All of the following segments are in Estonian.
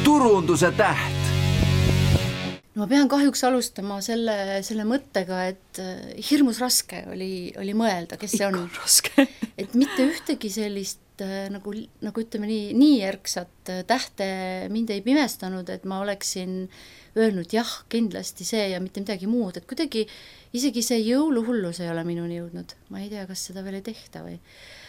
turunduse täht. No ma pean kahjuks alustama selle mõttega, et hirmus raske oli mõelda, kes see on. Et mitte ühtegi sellist nagu ütleme nii erksat tähte mind ei pimestanud, et ma oleksin öelnud jah, kindlasti see ja mitte midagi muud, et kuidagi isegi see jõuluhullus ei ole minuni jõudnud. Ma ei tea, kas seda veel ei tehta või.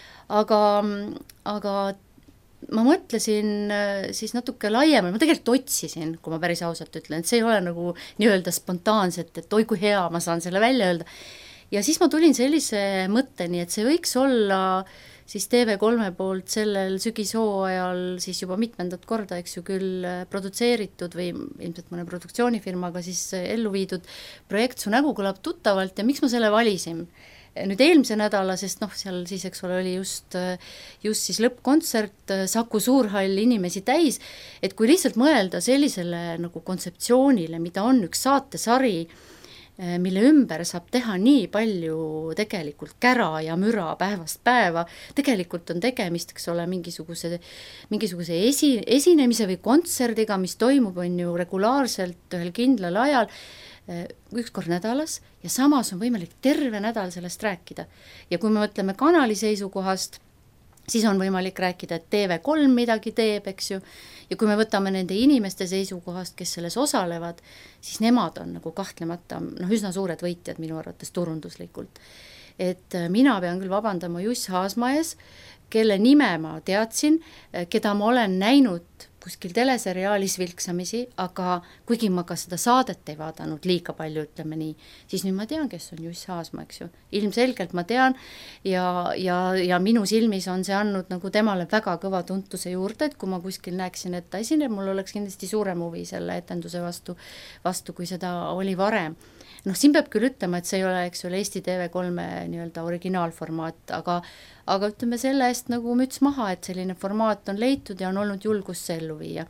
Aga ma mõtlesin siis natuke laiemalt, ma tegelikult otsisin, kui ma päris ausalt ütlen, et see ei ole nagu nii-öelda spontaanselt, et oi kui hea, ma saan selle välja öelda. Ja siis ma tulin sellise mõtteni, et see võiks olla siis TV3 poolt sellel sügishooajal siis juba mitmendat korda, eks ju küll produtseeritud või ilmselt mõne produktsioonifirmaga siis ellu viidud projekt Su nägu kõlab tuttavalt ja miks ma selle valisin? Nüüd eelmise nädala, sest seal siis, eks ole, oli just siis lõppkontsert, Saku Suurhall inimesi täis, et kui lihtsalt mõelda sellisele nagu kontseptsioonile, mida on üks saatesari, mille ümber saab teha nii palju tegelikult kära ja müra päevast päeva, tegelikult on tegemist, eks ole, mingisuguse esinemise või kontserdiga, mis toimub on ju regulaarselt ühel kindlal ajal, üks kord nädalas ja samas on võimalik terve nädal sellest rääkida. Ja kui me mõtleme kanali seisukohast, siis on võimalik rääkida, et TV3 midagi teeb, eks ju, ja kui me võtame nende inimeste seisukohast, kes selles osalevad, siis nemad on nagu kahtlemata üsna suured võitjad minu arvates turunduslikult. Et mina pean küll vabandama Juss Haasmaes, kelle nime ma teadsin, keda ma olen näinud kuskil teleseriaalis vilksamisi, aga kuigi ma ka seda saadet ei vaadanud liiga palju, ütleme nii, siis nüüd ma tean, kes on Juss Haasma, eks ju. Ilmselgelt ma tean ja minu silmis on see andnud nagu temale väga kõva tuntuse juurde, et kui ma kuskil näeksin, et ta esineb, mul oleks kindlasti suurem huvi selle etenduse vastu, kui seda oli varem. Siin peab küll ütlema, et see ei ole, eks ole, Eesti TV3 nii-öelda originaalformaat, aga ütleme selle eest nagu müts maha, et selline formaat on leitud ja on olnud julgus see ellu viia.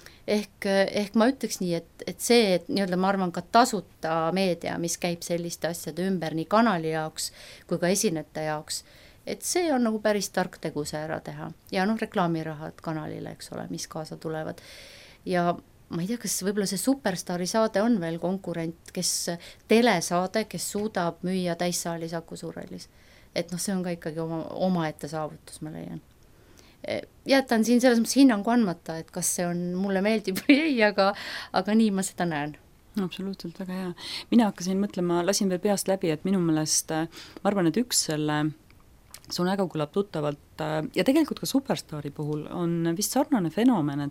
Ehk ma ütleks nii, et see, et nii-öelda ma arvan ka tasuta meedia, mis käib selliste asjade ümber nii kanali jaoks kui ka esinete jaoks, et see on nagu päris tark tegu see ära teha. Ja reklaamirahad kanalile, eks ole, mis kaasa tulevad. Ja ma ei tea, kas võib-olla see Superstaari saade on veel konkurent, telesaade, kes suudab müüa täissaali Saku Suurhallis. Et see on ka ikkagi omaette saavutus, ma leian. Jätan siin selles mõttes hinnangu andmata, et kas see on mulle meeldib või ei, aga nii ma seda näen. Absoluutselt, väga hea. Mina hakkasin mõtlema, lasin veel peast läbi, et minu meelest, ma arvan, et üks selle Su nägu kõlab tuttavalt ja tegelikult ka Superstaari puhul on vist sarnane fenomen,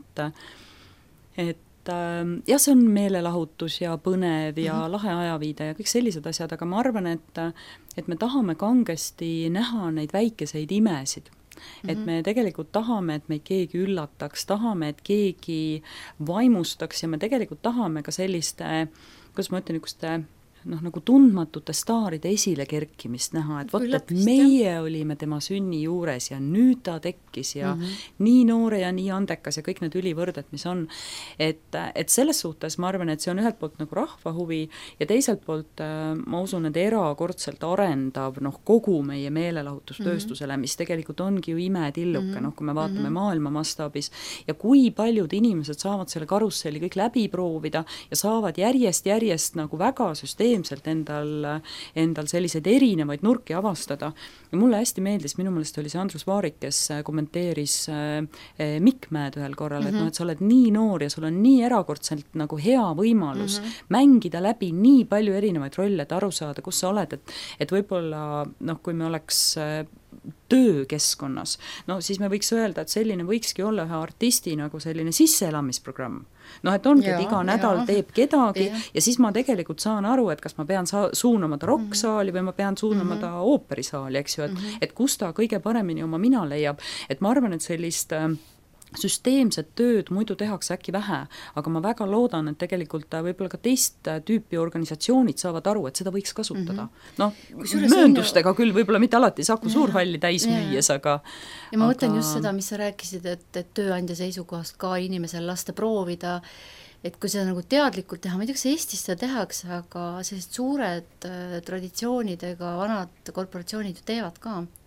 et jah, see on meelelahutus ja põnev ja lahe ajaviide ja kõik sellised asjad, aga ma arvan, et me tahame kangesti näha neid väikeseid imesid. Et me tegelikult tahame, et meid keegi üllataks, tahame, et keegi vaimustaks ja me tegelikult tahame ka selliste, kuidas ma ütlen, nagu tundmatute staaride esile kerkimist näha, et et meie olime tema sünni juures ja nüüd ta tekkis ja nii noore ja nii andekas ja kõik need ülivõrded, mis on. Et selles suhtes ma arvan, et see on ühelt poolt nagu rahva huvi ja teiselt poolt ma usun, et erakordselt arendav kogu meie meelelahutustööstusele, mis tegelikult ongi ju imetilluke, kui me vaatame maailma mastaabis ja kui paljud inimesed saavad selle karusselli kõik läbi proovida ja saavad järjest nagu väga endal selliseid erinevaid nurki avastada. Ja mulle hästi meeldis, minu meelest oli see Andrus Vaarik, kes kommenteeris Mikmäed ühel korral, et et sa oled nii noor ja sul on nii erakordselt nagu hea võimalus mängida läbi nii palju erinevaid rolle, et aru saada, kus sa oled, et võib-olla kui me oleks töökeskkonnas, siis me võiks öelda, et selline võikski olla ühe artisti nagu selline sisseelamisprogramm. Et ongi, et iga nädal teeb kedagi ja siis ma tegelikult saan aru, et kas ma pean suunama ta rokksaali või ma pean suunama ta ooperisaali, eks ju, et kus ta kõige paremini oma mina leiab. Et ma arvan, et sellist süsteemset tööd muidu tehakse äkki vähe, aga ma väga loodan, et tegelikult võib-olla ka teist tüüpi organisatsioonid saavad aru, et seda võiks kasutada. Mööndustega küll võib-olla mitte alati Saku Suurhalli täis müües, aga ja ma mõtlen just seda, mis sa rääkisid, et tööandja seisukohast ka inimesel lasta proovida, et kui seda nagu teadlikult teha, ma ei tea, kas Eestis seda tehakse, aga sellised suured traditsioonidega vanad korporatsioonid ju teevad ka.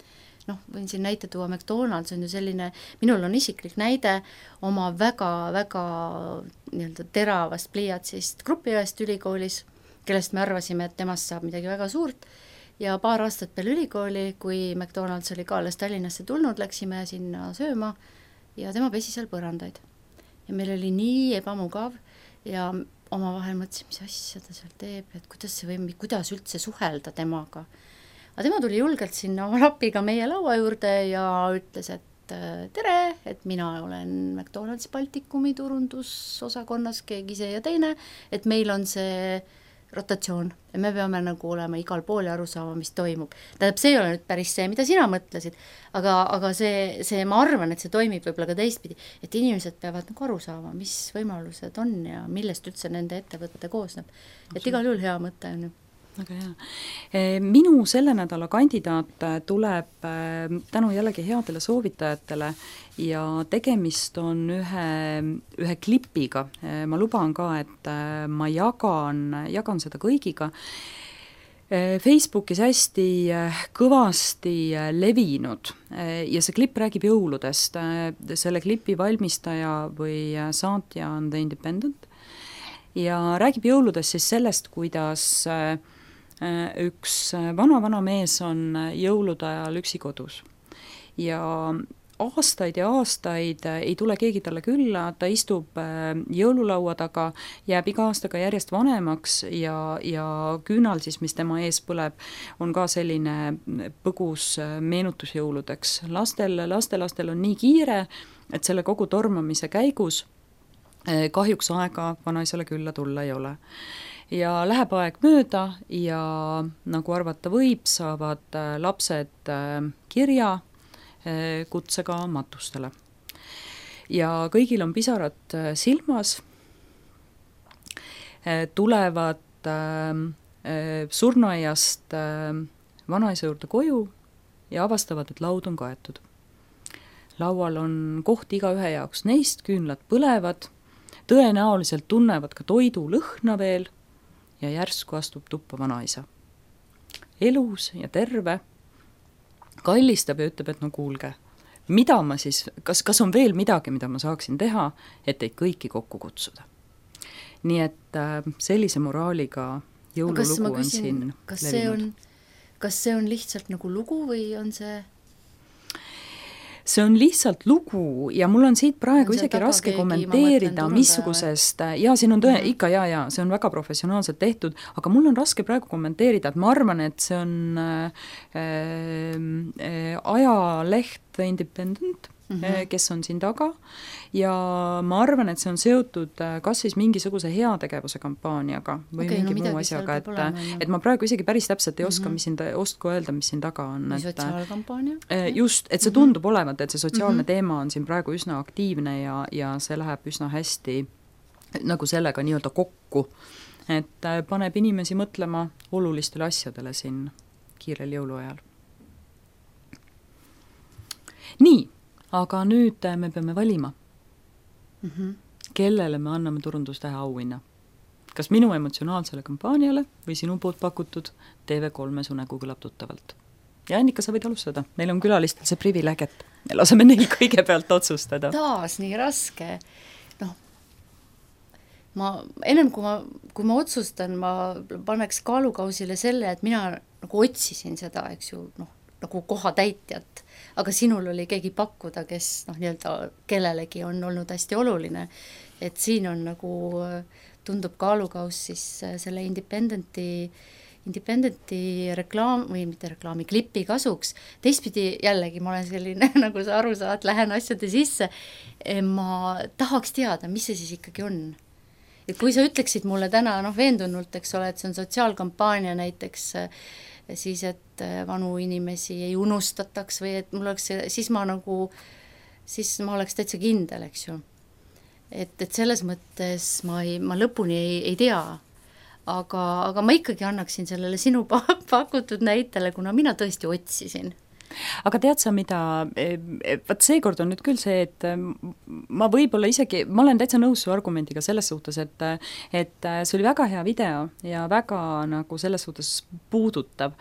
noh, võin siin näite tuua, McDonald's on ju selline, minul on isiklik näide oma väga-väga nii-öelda teravast pliiatsist grupiõest ülikoolis, kellest me arvasime, et temast saab midagi väga suurt, ja paar aastat peale ülikooli, kui McDonald's oli ka alles Tallinnasse tulnud, läksime sinna sööma ja tema pesi seal põrandaid. Ja meil oli nii ebamugav ja omavahel mõtlesin, mis asja ta seal teeb, et kuidas üldse suhelda temaga. Aga tema tuli julgelt sinna oma lapiga meie laua juurde ja ütles, et tere, et mina olen McDonald's Baltikumi turundusosakonnas keegi see ja teine, et meil on see rotatsioon ja me peame nagu olema igal pool ja aru saama, mis toimub. Tähendab, see ei ole nüüd päris see, mida sina mõtlesid, aga see, ma arvan, et see toimib võib-olla ka teistpidi, et inimesed peavad nagu aru saama, mis võimalused on ja millest üldse nende ettevõtte koosneb. Et igal juhul hea mõte on ju. Väga hea. Minu selle nädala kandidaat tuleb tänu jällegi headele soovitajatele ja tegemist on ühe klipiga. Ma luban ka, et ma jagan seda kõigiga. Facebookis hästi kõvasti levinud ja see klipp räägib jõuludest. Selle klipi valmistaja või saatja on The Independent ja räägib jõuludest siis sellest, kuidas üks vana mees on jõulude ajal üksi kodus ja aastaid ei tule keegi talle külla, ta istub jõululaua taga, jääb iga aastaga järjest vanemaks ja küünal siis, mis tema ees põleb, on ka selline põgus meenutus jõuludeks. Lastel on nii kiire, et selle kogu tormamise käigus kahjuks aega vanaisale külla tulla ei ole. Ja läheb aeg mööda ja nagu arvata võib, saavad lapsed kirja kutsega matustele. Ja kõigil on pisarad silmas, tulevad surnuaiast vanaisa juurde koju ja avastavad, et laud on kaetud. Laual on koht igaühe jaoks neist, küünlad põlevad, tõenäoliselt tunnevad ka toidu lõhna veel, ja järsku astub tuppa vanaisa. Elus ja terve, kallistab ja ütleb, et no kuulge, mida ma siis, kas on veel midagi, mida ma saaksin teha, et teid kõiki kokku kutsuda. Nii et sellise moraaliga jõululugu on siin levinud. Kas see on lihtsalt nagu lugu või on see? See on lihtsalt lugu ja mul on siit praegu isegi raske kommenteerida, missugusest, ja siin on ikka see on väga professionaalselt tehtud, aga mul on raske praegu kommenteerida, et ma arvan, et see on ajaleht The Independent, kes on siin taga ja ma arvan, et see on seotud kas siis mingisuguse heategevuse kampaaniaga või mingi muu asjaga, et ma praegu isegi päris täpselt ei oska, oska öelda, mis siin taga on. Sotsiaalkampaania? Just, et see tundub olevat, et see sotsiaalne teema on siin praegu üsna aktiivne ja see läheb üsna hästi nagu sellega nii-öelda kokku, et paneb inimesi mõtlema olulistele asjadele siin kiirel jõuluajal. Nii, aga nüüd me peame valima, kellele me anname turundustähe auhinna. Kas minu emotsionaalsele kampaaniale või sinu poolt pakutud TV3 Su nägu kõlab tuttavalt. Ja Annika, sa võid alustada. Meil on külalistel see privileeg, et me laseme neil kõigepealt otsustada. Taas nii raske. Ennem kui ma otsustan, ma paneks kaalukausile selle, et mina nagu otsisin seda, eks ju, nagu kohatäitjat, aga sinul oli keegi pakkuda, kes nii-öelda kellelegi on olnud hästi oluline, et siin on nagu tundub kaalukaus siis selle Independenti reklaam või mitte reklaami, klipi kasuks. Teistpidi jällegi ma olen selline, nagu sa aru saad, lähen asjade sisse, ma tahaks teada, mis see siis ikkagi on. Et kui sa ütleksid mulle täna veendunult, eks ole, et see on sotsiaalkampaania näiteks, siis et vanu inimesi ei unustataks või et mul oleks, siis ma oleks täitsa kindel, eks ju. Et selles mõttes ma lõpuni ei tea, aga ma ikkagi annaksin sellele sinu pakutud näitele, kuna mina tõesti otsisin. Aga tead sa mida, vaat seekord on nüüd küll see, et ma võib-olla isegi, ma olen täitsa nõus su argumendiga selles suhtes, et see oli väga hea video ja väga nagu selles suhtes puudutav,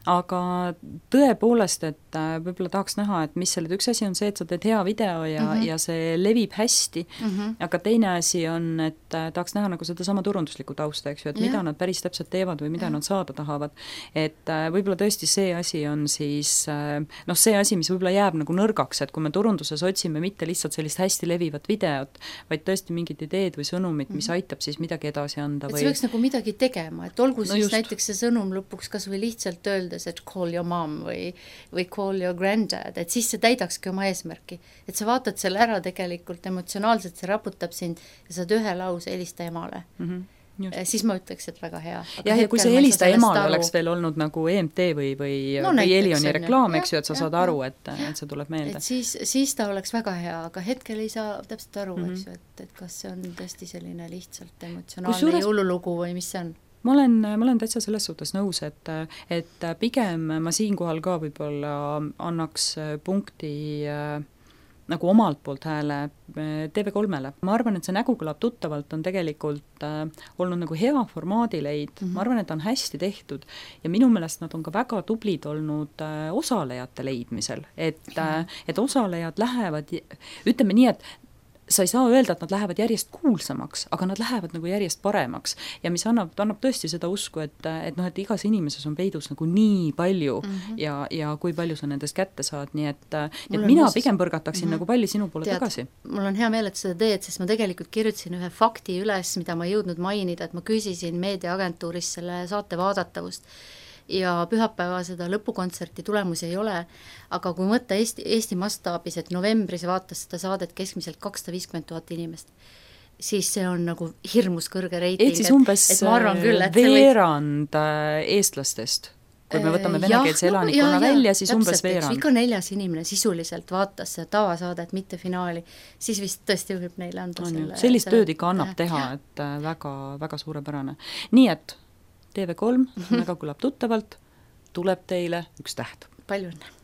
aga tõepoolest, et võib-olla tahaks näha, et mis selle, üks asi on see, et sa teed hea video ja see levib hästi, aga teine asi on, et tahaks näha nagu sedasama turunduslikku tausta, eks ju, et mida nad päris täpselt teevad või mida nad saada tahavad. Et võib-olla tõesti see asi on siis see asi, mis võib-olla jääb nagu nõrgaks, et kui me turunduses otsime mitte lihtsalt sellist hästi levivat videot, vaid tõesti mingid ideed või sõnumid, mis aitab siis midagi edasi anda. Et see võiks nagu midagi tegema, et olgu siis näiteks see sõnum lõpuks kas või lihtsalt öeldes, et call your mom või call your granddad, et siis see täidakski oma eesmärki. Et sa vaatad selle ära tegelikult emotsionaalselt, see raputab sind ja saad ühe lause helista emale. Siis ma ütleks, et väga hea. Ja kui see helista emale oleks veel olnud nagu EMT või Elioni reklaam, eks ju, et sa saad aru, et see tuleb meelde. Et siis ta oleks väga hea, aga hetkel ei saa täpselt aru, eks ju, et kas see on tõesti selline lihtsalt emotsionaalne jõululugu või mis see on? Ma olen täitsa selles suhtes nõus, et pigem ma siinkohal ka võib-olla annaks punkti nagu omalt poolt hääle TV3-le. Ma arvan, et see Nägu kõlab tuttavalt on tegelikult olnud nagu hea formaadileid, ma arvan, et on hästi tehtud ja minu meelest nad on ka väga tublid olnud osalejate leidmisel, et osalejad lähevad, ütleme nii, et sa ei saa öelda, et nad lähevad järjest kuulsamaks, aga nad lähevad nagu järjest paremaks ja mis annab tõesti seda usku, et igas inimeses on peidus nagu nii palju ja kui palju sa nendest kätte saad, nii et mina pigem põrgataksin nagu palli sinu poole tagasi. Mul on hea meel, et seda teed, sest ma tegelikult kirjutasin ühe fakti üles, mida ma ei jõudnud mainida, et ma küsisin meediaagentuuris selle saate vaadatavust ja pühapäeva seda lõpukontserti tulemusi ei ole, aga kui mõtta Eesti mastaabis, et novembris vaatas seda saadet keskmiselt 250 000 inimest, siis see on nagu hirmus kõrge reiting. Et siis umbes veerand eestlastest, kui me võtame venekeelse elanikkonna välja, siis täpselt, umbes veerand. Ikka 4 inimene sisuliselt vaatas seda tavasaadet, mitte finaali, siis vist tõesti võib neile anda selle. Sellist tööd ikka annab teha, et väga, väga suurepärane. Nii et TV3, Nägu kõlab tuttavalt, tuleb teile 1 täht. Palju õnne!